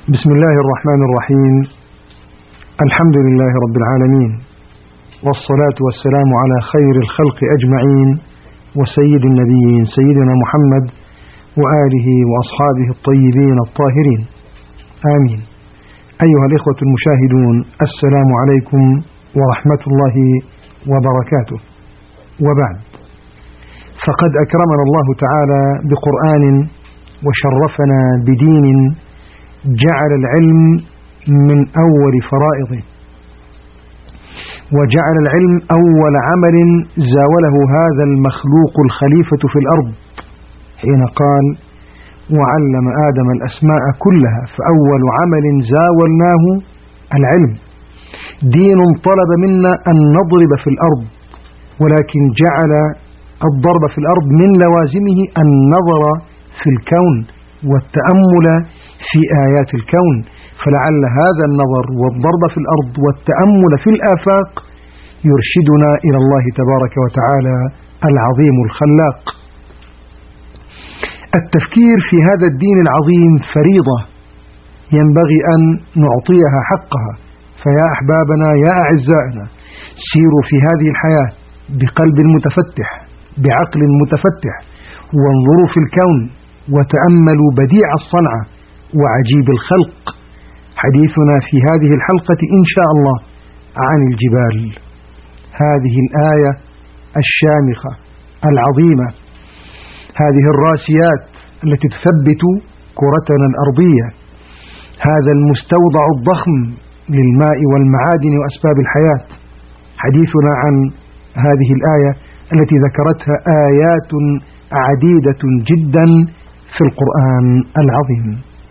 بسم الله الرحمن الرحيم. الحمد لله رب العالمين، والصلاة والسلام على خير الخلق أجمعين، وسيد النبيين سيدنا محمد وآله وأصحابه الطيبين الطاهرين، آمين. أيها الإخوة المشاهدون، السلام عليكم ورحمة الله وبركاته. وبعد، فقد أكرمنا الله تعالى بقرآن وشرفنا بدين جعل العلم من أول فرائضه، وجعل العلم أول عمل زاوله هذا المخلوق الخليفة في الأرض، حين قال: وعلم آدم الأسماء كلها، فأول عمل زاولناه العلم. دين طلب منا أن نضرب في الأرض، ولكن جعل الضرب في الأرض من لوازمه النظر في الكون والتأمل في آيات الكون، فلعل هذا النظر والضرب في الأرض والتأمل في الآفاق يرشدنا إلى الله تبارك وتعالى العظيم الخلاق. التفكير في هذا الدين العظيم فريضة ينبغي أن نعطيها حقها. فيا أحبابنا، يا أعزائنا، سيروا في هذه الحياة بقلب متفتح، بعقل متفتح، وانظروا في الكون وتأملوا بديع الصنعة وعجيب الخلق. حديثنا في هذه الحلقة إن شاء الله عن الجبال، هذه الآية الشامخة العظيمة، هذه الراسيات التي تثبت كرتنا الأرضية، هذا المستودع الضخم للماء والمعادن وأسباب الحياة. حديثنا عن هذه الآية التي ذكرتها آيات عديدة جدا في القرآن العظيم.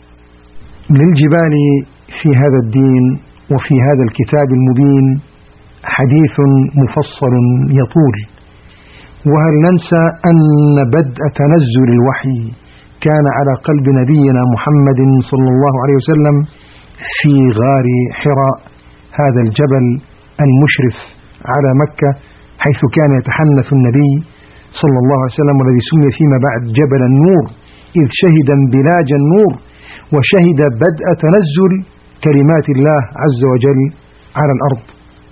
للجبال في هذا الدين وفي هذا الكتاب المبين حديث مفصل يطول. وهل ننسى أن بدء تنزل الوحي كان على قلب نبينا محمد صلى الله عليه وسلم في غار حراء، هذا الجبل المشرف على مكة، حيث كان يتحنث النبي صلى الله عليه وسلم، والذي سمي فيما بعد جبل النور، إذ شهد انبلاج النور وشهد بدء تنزل كلمات الله عز وجل على الأرض.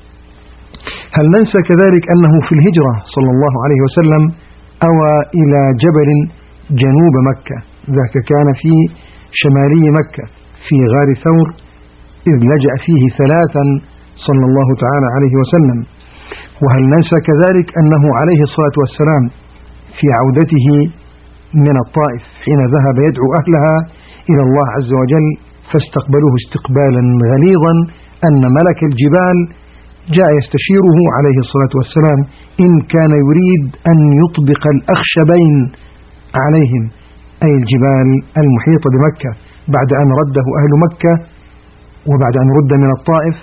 هل ننسى كذلك أنه في الهجرة صلى الله عليه وسلم أوى إلى جبل جنوب مكة، ذاك كان في شمالي مكة في غار ثور، إذ لجأ فيه 3 صلى الله تعالى عليه وسلم. وهل ننسى كذلك أنه عليه الصلاة والسلام في عودته من الطائف حين ذهب يدعو أهلها إلى الله عز وجل فاستقبلوه استقبالا غليظا، أن ملك الجبال جاء يستشيره عليه الصلاة والسلام إن كان يريد أن يطبق الأخشبين عليهم، أي الجبال المحيطة بمكة، بعد أن رده أهل مكة وبعد أن رد من الطائف،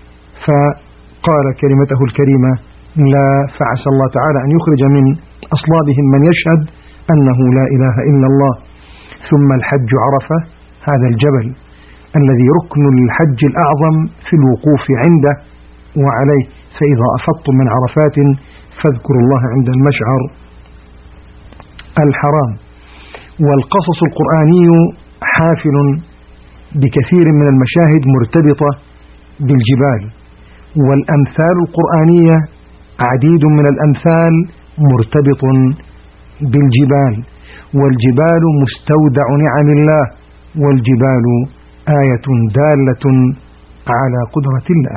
فقال كلمته الكريمة: لا، فعسى الله تعالى أن يخرج من أصلابهم من يشهد أنه لا إله إلا الله. ثم الحج عرفة، هذا الجبل الذي ركن الحج الأعظم في الوقوف عنده وعليه، فإذا أفضتم من عرفات فاذكروا الله عند المشعر الحرام. والقصص القرآني حافل بكثير من المشاهد مرتبطة بالجبال، والأمثال القرآنية عديد من الأمثال مرتبط بالجبال. والجبال مستودع نعم الله، والجبال آية دالة على قدرة الله.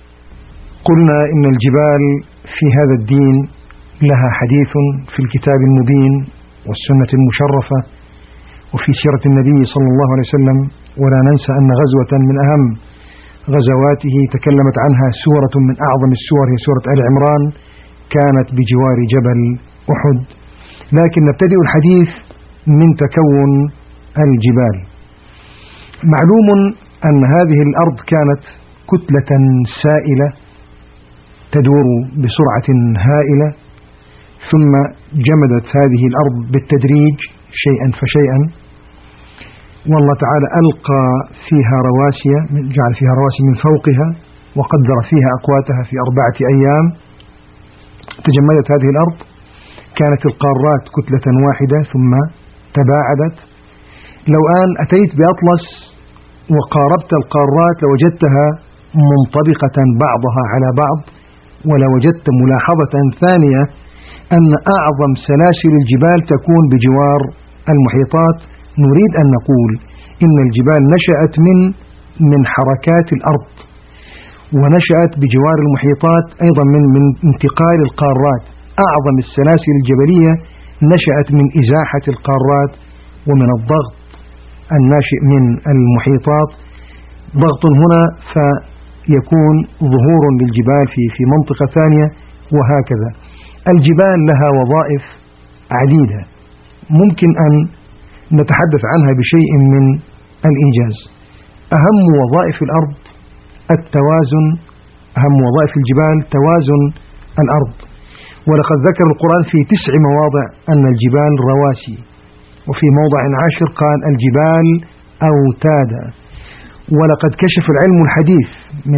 قلنا إن الجبال في هذا الدين لها حديث في الكتاب المبين والسنة المشرفة وفي سيرة النبي صلى الله عليه وسلم. ولا ننسى أن غزوة من أهم غزواته تكلمت عنها سورة من أعظم السور، هي سورة آل عمران، كانت بجوار جبل أحد. لكن نبتدئ الحديث من تكون الجبال. معلوم أن هذه الأرض كانت كتلة سائلة تدور بسرعة هائلة، ثم جمدت هذه الأرض بالتدريج شيئا فشيئا، والله تعالى ألقى فيها رواسي، جعل فيها رواسي من فوقها، وقدر فيها أقواتها في 4 أيام. تجمدت هذه الأرض، كانت القارات كتلة واحدة ثم تباعدت. لو أن أتيت بأطلس وقاربت القارات لوجدتها منطبقة بعضها على بعض، ولوجدت ملاحظة ثانية أن أعظم سلاسل الجبال تكون بجوار المحيطات. نريد أن نقول إن الجبال نشأت من حركات الأرض، ونشأت بجوار المحيطات أيضا من انتقال القارات. أعظم السلاسل الجبلية نشأت من إزاحة القارات ومن الضغط الناشئ من المحيطات. ضغط هنا فيكون ظهور للجبال في منطقة ثانية، وهكذا. الجبال لها وظائف عديدة ممكن أن نتحدث عنها بشيء من الإيجاز. أهم وظائف الأرض التوازن، أهم وظائف الجبال توازن الأرض. ولقد ذكر القرآن في 9 مواضع أن الجبال رواسي، وفي موضع 10 قال الجبال أوتادا. ولقد كشف العلم الحديث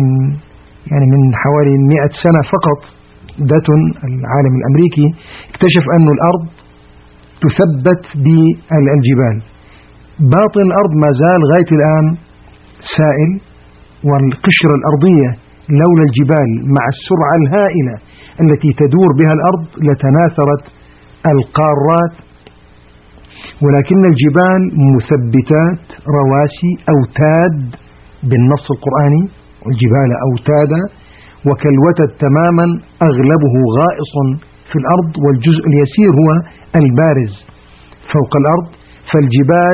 من حوالي 100 سنة فقط، داتون العالم الأمريكي اكتشف أن الأرض تثبت بالجبال. باطن الأرض ما زال غاية الآن سائل، والقشرة الأرضية لولا الجبال مع السرعة الهائلة التي تدور بها الأرض لتناثرت القارات. ولكن الجبال مثبتات رواسي أوتاد بالنص القرآني، والجبال أوتادا، وكالوتد تماما أغلبه غائص في الأرض، والجزء اليسير هو البارز فوق الأرض. فالجبال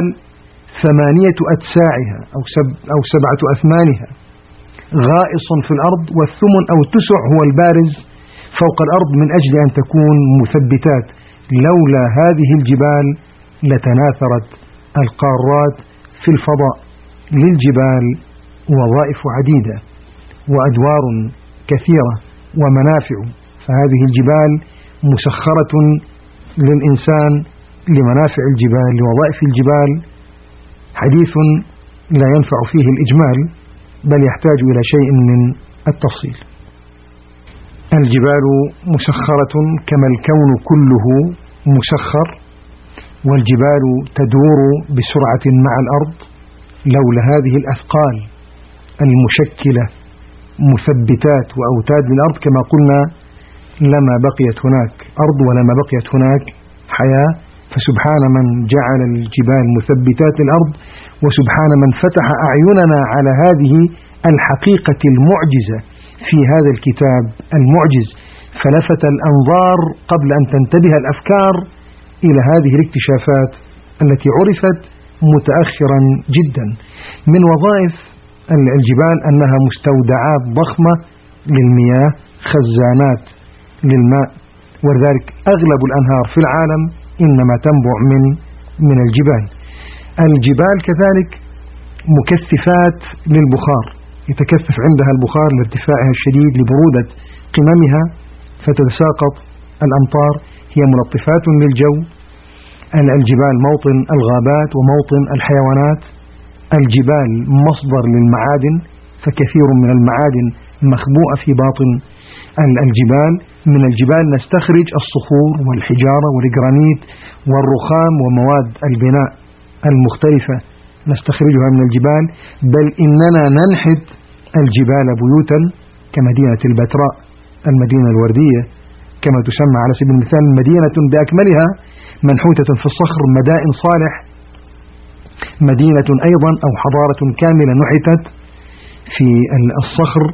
8 أتساعها أو 7 أثمانها غائص في الأرض، والثمن أو التسع هو البارز فوق الأرض، من أجل أن تكون مثبتات. لولا هذه الجبال لتناثرت القارات في الفضاء. للجبال وظائف عديدة وأدوار كثيرة ومنافع، فهذه الجبال مسخرة للإنسان لمنافع الجبال، لوظائف الجبال. حديث لا ينفع فيه الإجمال، بل يحتاج إلى شيء من التفصيل. الجبال مسخرة كما الكون كله مسخر، والجبال تدور بسرعة مع الأرض. لولا هذه الأثقال المشكلة مثبتات وأوتاد للأرض كما قلنا لما بقيت هناك أرض ولما بقيت هناك حياة. فسبحان من جعل الجبال مثبتات للأرض، وسبحان من فتح أعيننا على هذه الحقيقة المعجزة في هذا الكتاب المعجز، فلفت الأنظار قبل أن تنتبه الأفكار إلى هذه الاكتشافات التي عرفت متأخرا جدا. من وظائف الجبال أنها مستودعات ضخمة للمياه، خزانات للماء، ولذلك أغلب الأنهار في العالم إنما تنبع من الجبال. الجبال كذلك مكثفات للبخار، يتكثف عندها البخار لارتفاعها الشديد لبرودة قممها فتتساقط الأمطار. هي ملطفات للجو. الجبال موطن الغابات وموطن الحيوانات. الجبال مصدر للمعادن، فكثير من المعادن مخبوءة في باطن الجبال. من الجبال نستخرج الصخور والحجارة والجرانيت والرخام ومواد البناء المختلفة نستخرجها من الجبال. بل إننا ننحت الجبال بيوتا كمدينة البتراء، المدينة الوردية كما تسمى على سبيل المثال، مدينة بأكملها منحوتة في الصخر. مدائن صالح مدينة أيضا أو حضارة كاملة نحتت في الصخر.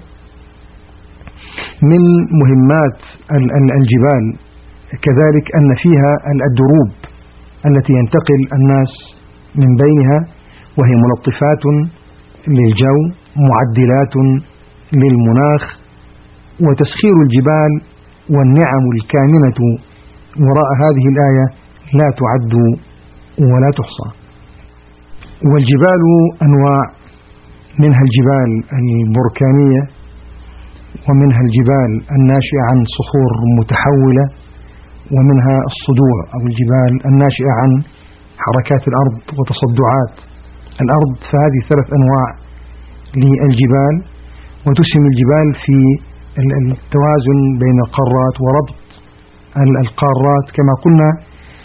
من مهمات الجبال كذلك أن فيها الدروب التي ينتقل الناس من بينها، وهي ملطفات للجو، معدلات للمناخ. وتسخير الجبال والنعم الكامنة وراء هذه الآية لا تعد ولا تحصى. والجبال أنواع، منها الجبال البركانية، ومنها الجبال الناشئة عن صخور متحولة، ومنها الصدوع أو الجبال الناشئة عن حركات الأرض وتصدعات الأرض. فهذه 3 أنواع للجبال. وتسهم الجبال في التوازن بين القارات وربط القارات كما قلنا،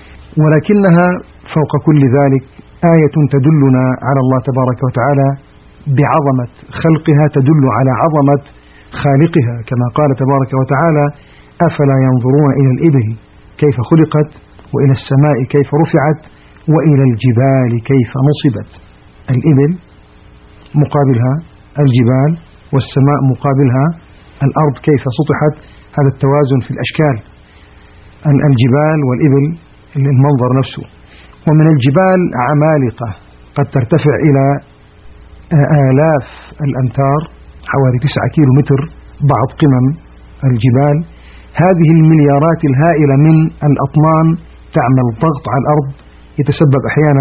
ولكنها فوق كل ذلك آية تدلنا على الله تبارك وتعالى بعظمة خلقها تدل على عظمة خالقها، كما قال تبارك وتعالى: أفلا ينظرون إلى الإبل كيف خلقت، وإلى السماء كيف رفعت، وإلى الجبال كيف نصبت. الإبل مقابلها الجبال، والسماء مقابلها الأرض كيف سطحت. هذا التوازن في الأشكال، الجبال والإبل المنظر نفسه. ومن الجبال عمالقة قد ترتفع إلى آلاف الأمتار، حوالي 9 كيلو متر بعض قمم الجبال. هذه المليارات الهائلة من الأطنان تعمل ضغط على الأرض، يتسبب أحيانا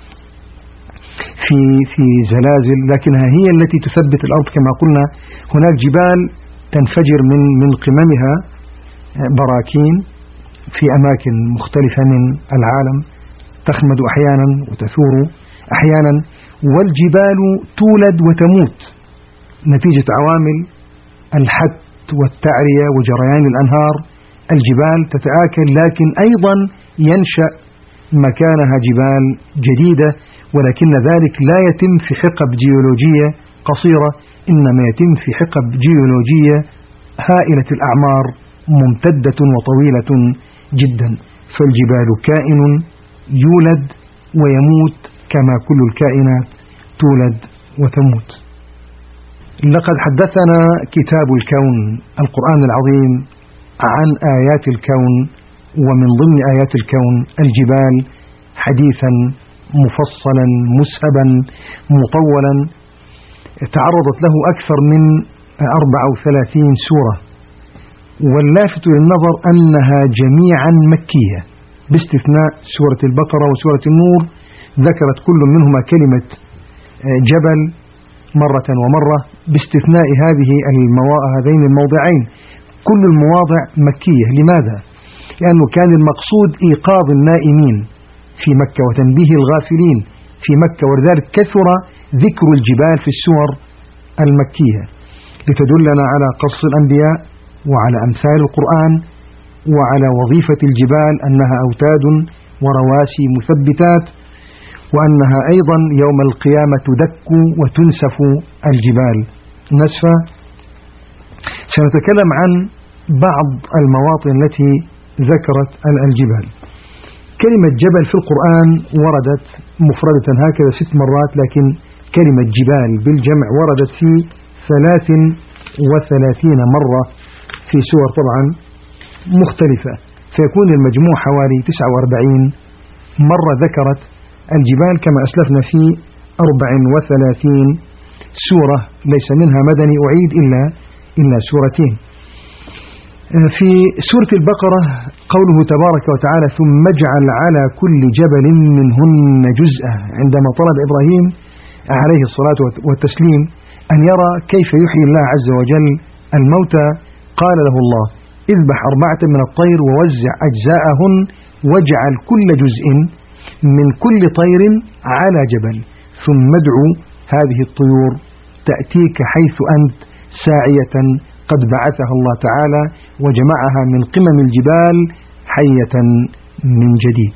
في زلازل، لكنها هي التي تثبت الأرض. كما قلنا هناك جبال تنفجر من قممها براكين في أماكن مختلفة من العالم، تخمد أحيانا وتثور أحيانا. والجبال تولد وتموت نتيجة عوامل الحت والتعرية وجريان الأنهار. الجبال تتآكل، لكن أيضا ينشأ مكانها جبال جديدة، ولكن ذلك لا يتم في حقب جيولوجية قصيرة، إنما يتم في حقب جيولوجية هائلة الأعمار ممتدة وطويلة جدا. فالجبال كائن يولد ويموت كما كل الكائنات تولد وتموت. لقد حدثنا كتاب الكون القرآن العظيم عن آيات الكون، ومن ضمن آيات الكون الجبال، حديثا مفصلا مسهبا مطولا تعرضت له أكثر من 34 سورة. واللافت للنظر أنها جميعا مكية باستثناء سورة البقرة وسورة النور، ذكرت كل منهما كلمة جبل مرة ومرة، باستثناء هذين الموضعين. كل المواضع مكية. لماذا؟ لأنه كان المقصود إيقاظ النائمين في مكة وتنبيه الغافلين في مكة، ولذلك كثر ذكر الجبال في السور المكية لتدلنا على قصص الأنبياء وعلى أمثال القرآن وعلى وظيفة الجبال، أنها أوتاد ورواسي مثبتات، وأنها أيضا يوم القيامة تدك وتنسف الجبال نسفا. سنتكلم عن بعض المواطن التي ذكرت الجبال. كلمة جبل في القرآن وردت مفردة هكذا 6 مرات، لكن كلمة جبال بالجمع وردت في 33 مرة في سور طبعا مختلفة، فيكون المجموع حوالي 49 مرة ذكرت الجبال، كما أسلفنا في 34 سورة، ليس منها مدني أعيد إلا سورتين. في سورة البقرة قوله تبارك وتعالى: ثم اجعل على كل جبل منهن جزءا. عندما طلب إبراهيم عليه الصلاة والتسليم أن يرى كيف يحيي الله عز وجل الموتى، قال له الله: اذبح 4 من الطير ووزع أجزاءهن واجعل كل جزء من كل طير على جبل، ثم ادعو هذه الطيور تأتيك حيث أنت ساعية، قد بعثها الله تعالى وجمعها من قمم الجبال حية من جديد.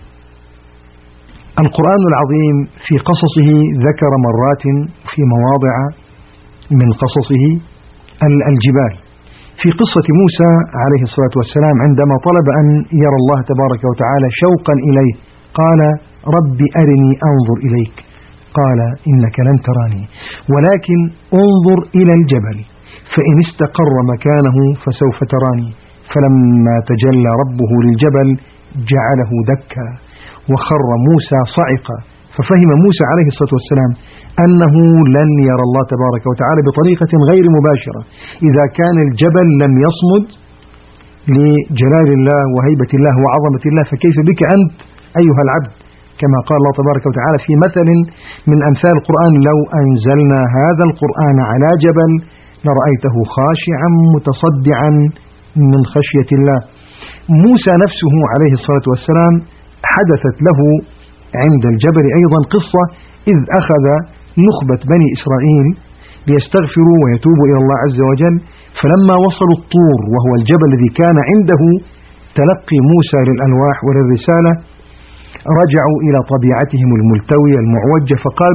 القرآن العظيم في قصصه ذكر مرات في مواضع من قصصه الجبال. في قصة موسى عليه الصلاة والسلام عندما طلب أن يرى الله تبارك وتعالى شوقا إليه، قال: رب أرني أنظر إليك، قال: إنك لن تراني ولكن انظر إلى الجبل فإن استقر مكانه فسوف تراني. فلما تجلى ربه للجبل جعله دكا وخر موسى صعقا. ففهم موسى عليه الصلاة والسلام أنه لن يرى الله تبارك وتعالى بطريقة غير مباشرة إذا كان الجبل لم يصمد لجلال الله وهيبة الله وعظمة الله، فكيف بك أنت أيها العبد؟ كما قال الله تبارك وتعالى في مثل من أمثال القرآن: لو أنزلنا هذا القرآن على جبل لرأيته خاشعا متصدعا من خشية الله. موسى نفسه عليه الصلاة والسلام حدثت له عند الجبل أيضا قصة، إذ أخذ نخبة بني إسرائيل ليستغفروا ويتوبوا إلى الله عز وجل، فلما وصلوا الطور وهو الجبل الذي كان عنده تلقي موسى للألواح وللرسالة، رجعوا إلى طبيعتهم الملتوية المعوجة، فقالوا: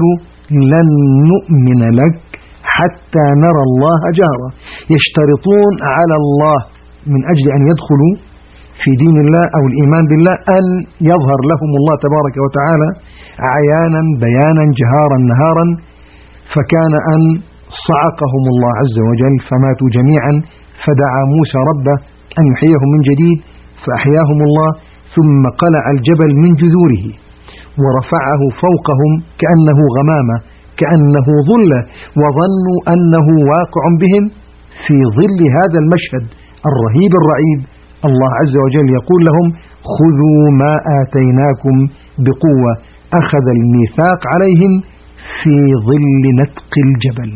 لن نؤمن لك حتى نرى الله جهرا. يشترطون على الله من أجل أن يدخلوا في دين الله أو الإيمان بالله أن يظهر لهم الله تبارك وتعالى عيانا بيانا جهارا نهارا، فكان أن صعقهم الله عز وجل فماتوا جميعا، فدعا موسى ربه أن يحييهم من جديد فأحياهم الله، ثم قلع الجبل من جذوره ورفعه فوقهم كأنه غمامة كأنه ظلة، وظنوا أنه واقع بهم. في ظل هذا المشهد الرهيب الرعيب الله عز وجل يقول لهم خذوا ما آتيناكم بقوة، أخذ الميثاق عليهم في ظل نتق الجبل.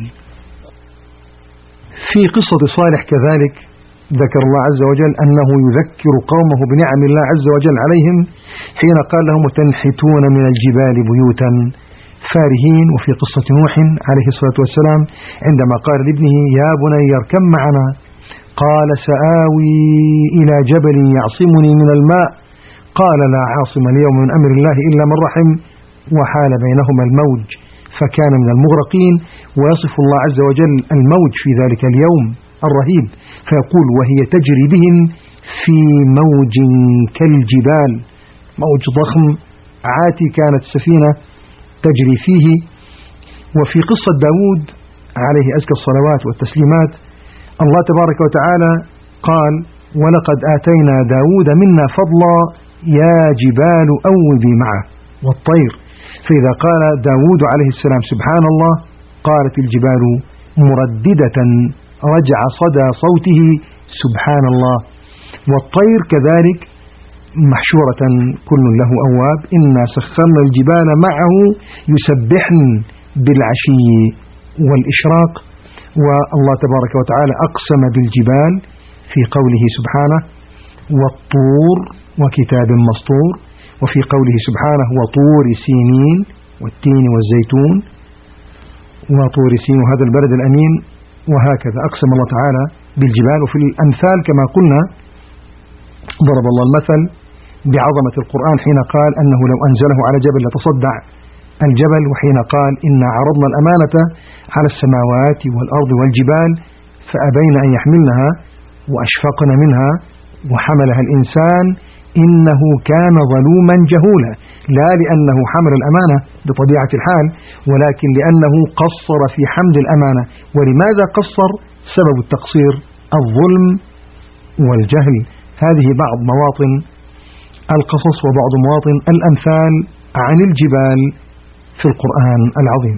في قصة صالح كذلك ذكر الله عز وجل أنه يذكر قومه بنعم الله عز وجل عليهم حين قال لهم وتنحتون من الجبال بيوتا فارهين. وفي قصة نوح عليه الصلاة والسلام عندما قال لابنه يا بني اركب معنا قال سآوي إلى جبل يعصمني من الماء قال لا عاصم اليوم من أمر الله إلا من رحم وحال بينهما الموج فكان من المغرقين. ويصف الله عز وجل الموج في ذلك اليوم الرهيب فيقول وهي تجري بهم في موج كالجبال، موج ضخم عاتي كانت السفينة تجري فيه. وفي قصة داود عليه أزكى الصلوات والتسليمات الله تبارك وتعالى قال ولقد آتينا داود منا فضلا يا جبال أوبي معه والطير. فإذا قال داود عليه السلام سبحان الله قالت الجبال مرددة رجع صدى صوته سبحان الله، والطير كذلك محشورة كل له أواب إنا سخرنا الجبال معه يسبحن بالعشي والإشراق. والله تبارك وتعالى أقسم بالجبال في قوله سبحانه والطور وكتاب مسطور، وفي قوله سبحانه وطور سينين والتين والزيتون وطور سين وهذا البلد الأمين. وهكذا أقسم الله تعالى بالجبال. وفي الأمثال كما قلنا ضرب الله المثل بعظمة القرآن حين قال أنه لو أنزله على جبل لتصدع الجبل، وحين قال إنا عرضنا الأمانة على السماوات والأرض والجبال فأبين أن يحملنها وأشفقن منها وحملها الإنسان إنه كان ظلوما جهولا، لا لأنه حمل الأمانة بطبيعة الحال ولكن لأنه قصر في حمل الأمانة. ولماذا قصر؟ سبب التقصير الظلم والجهل. هذه بعض مواطن القصص وبعض مواطن الأمثال عن الجبال في القرآن العظيم.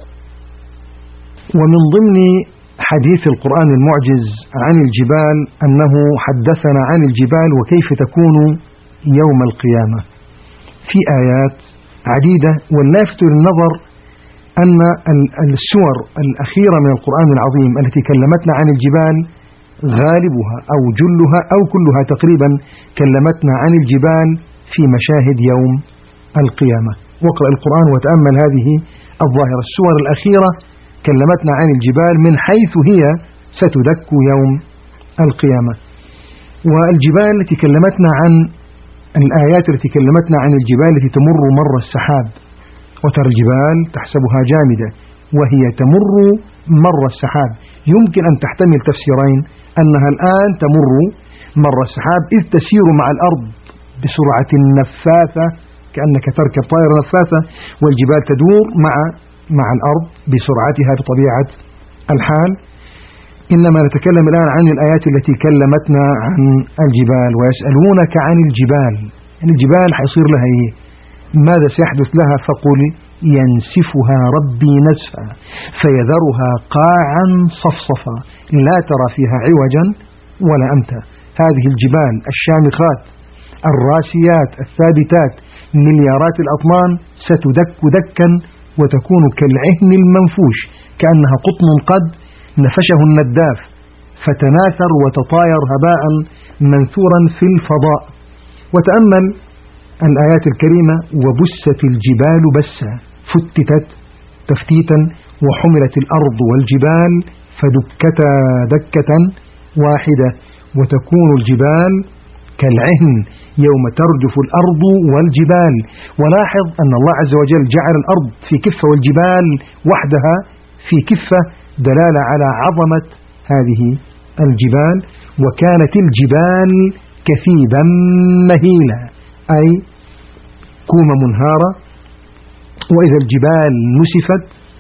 ومن ضمن حديث القرآن المعجز عن الجبال أنه حدثنا عن الجبال وكيف تكون يوم القيامة في آيات عديدة. واللافت للنظر أن السور الأخيرة من القرآن العظيم التي كلمتنا عن الجبال غالبها أو جلها أو كلها تقريبا كلمتنا عن الجبال في مشاهد يوم القيامة. واقرأ القرآن وتأمل هذه الظاهرة. السور الأخيرة كلمتنا عن الجبال من حيث هي ستدك يوم القيامة. والجبال التي كلمتنا عن الآيات التي كلمتنا عن الجبال التي تمر مر السحاب، وترى الجبال تحسبها جامدة وهي تمر مر السحاب. يمكن أن تحتمل تفسيرين، أنها الآن تمر مر السحاب إذ تسير مع الأرض بسرعة نفاثة كأنك تركب طائرة نفاثة، والجبال تدور مع الأرض بسرعتها بطبيعة الحال. إنما نتكلم الآن عن الآيات التي كلمتنا عن الجبال. ويسألونك عن الجبال، الجبال حيصير لها إيه؟ ماذا سيحدث لها؟ فقل ينسفها ربي نسفا فيذرها قاعا صفصفا لا ترى فيها عوجا ولا أمتا. هذه الجبال الشامخات الراسيات الثابتات مليارات الأطنان ستدك دكا وتكون كالعهن المنفوش كأنها قطن قد نفشه النداف فتناثر وتطاير هباء منثورا في الفضاء. وتأمل الآيات الكريمة وبست الجبال بسا فتتت تفتيتا وحملت الأرض والجبال فدكتا دكة واحدة وتكون الجبال كالعهن يوم ترجف الأرض والجبال. ولاحظ أن الله عز وجل جعل الأرض في كفة والجبال وحدها في كفة، دلالة على عظمة هذه الجبال. وكانت الجبال كثيبا مهيلا، أي كوم منهارة. وإذا الجبال نسفت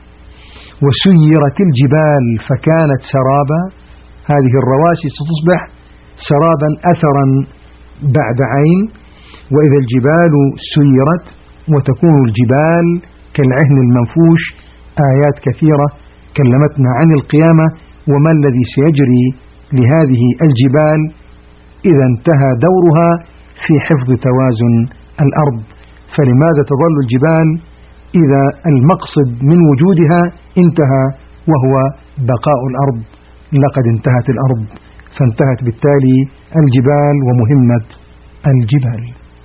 وسيرت الجبال فكانت سرابا، هذه الرواسي ستصبح سرابا أثرا بعد عين. وإذا الجبال سيرت وتكون الجبال كالعهن المنفوش. آيات كثيرة كلمتنا عن القيامة وما الذي سيجري لهذه الجبال إذا انتهى دورها في حفظ توازن الأرض. فلماذا تظل الجبال إذا المقصد من وجودها انتهى وهو بقاء الأرض؟ لقد انتهت الأرض، فانتهت بالتالي الجبال ومهمة الجبال.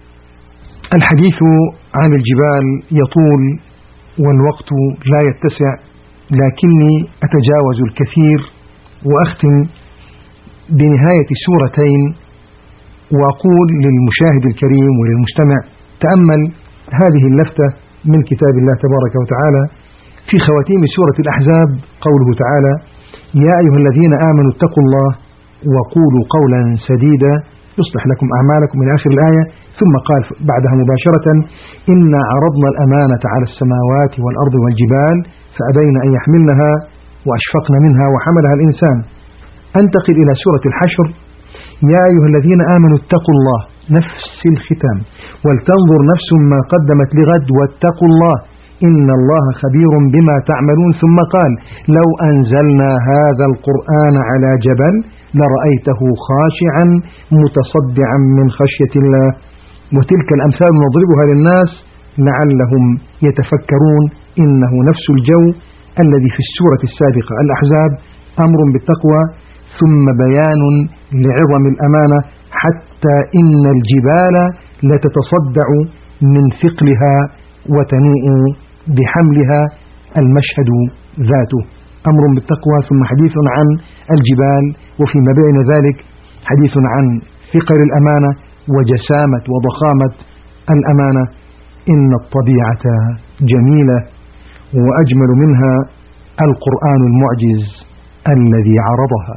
الحديث عن الجبال يطول والوقت لا يتسع، لكني أتجاوز الكثير وأختم بنهاية سورتين وأقول للمشاهد الكريم وللمستمع: تأمل هذه اللفتة من كتاب الله تبارك وتعالى في خواتيم سورة الأحزاب، قوله تعالى: يا أيها الذين آمنوا اتقوا الله وقولوا قولا سديدا يصلح لكم أعمالكم إلى آخر الآية. ثم قال بعدها مباشرة: إنا عرضنا الأمانة على السماوات والأرض والجبال فأبين أن يحملنها وأشفقن منها وحملها الإنسان. أنتقل إلى سورة الحشر: يا أيها الذين آمنوا اتقوا الله، نفس الختام، ولتنظر نفس ما قدمت لغد واتقوا الله إن الله خبير بما تعملون. ثم قال: لو أنزلنا هذا القرآن على جبل لرأيته خاشعا متصدعا من خشية الله. وتلك الأمثال نضربها للناس لعلهم يتفكرون. إنه نفس الجو الذي في السورة السابقة الأحزاب، أمر بالتقوى ثم بيان لعظم الأمانة، حتى إن الجبال لتتصدع من ثقلها وتنوء بحملها. المشهد ذاته أمر بالتقوى ثم حديث عن الجبال، وفيما بين ذلك حديث عن ثقل الأمانة وجسامة وضخامة الأمانة. إن الطبيعة جميلة وأجمل منها القرآن المعجز الذي عرضها.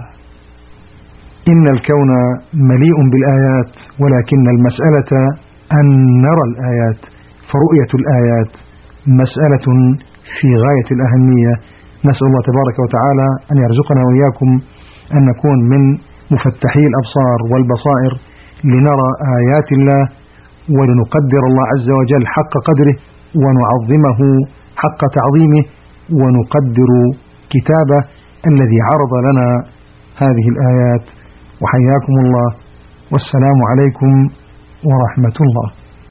إن الكون مليء بالآيات، ولكن المسألة أن نرى الآيات، فرؤية الآيات مسألة في غاية الأهمية. نسأل الله تبارك وتعالى أن يرزقنا وإياكم أن نكون من مفتحي الأبصار والبصائر لنرى آيات الله ولنقدر الله عز وجل حق قدره ونعظمه حق تعظيمه ونقدر كتابه الذي عرض لنا هذه الآيات. وحياكم الله، والسلام عليكم ورحمة الله.